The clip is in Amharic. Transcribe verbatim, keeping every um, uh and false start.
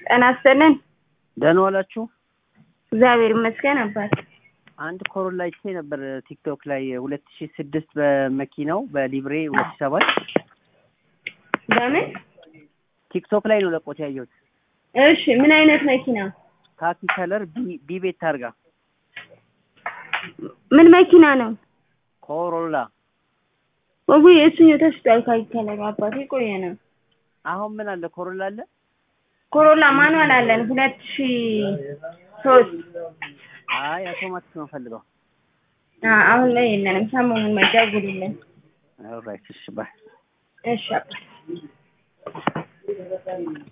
አናስተነን ደህና ዋላችሁ እግዚአብሔር ይመስገን አባት አንድ ኮሮላ አይቼ ነበር ቲክቶክ ላይ ሁለት ሺህ ስድስት በመኪናው በሊብሬ ሁለት ሺህ ሰባት በምን ቲክቶክ ላይ ነው ለቆት ያየሁት እሺ ምን አይነት መኪና ካኪ ከለር ቢ ቤት ታርጋ ምን መኪና ነው ኮሮላ ወይ እሱኛው ተሽጧል ካኪ ከለር አባቴ ቆየና አሁን ምን አለ ኮሮላ አለ ኮሮላ ማኑዋል አለን ሁለት ሺህ ሶስት አይ አውቶማቲክ ነው ፈልገው አሁን ላይ የለንም ሰሞኑን መጃጉልልን ኦልራይት እሺ ባይ እሺ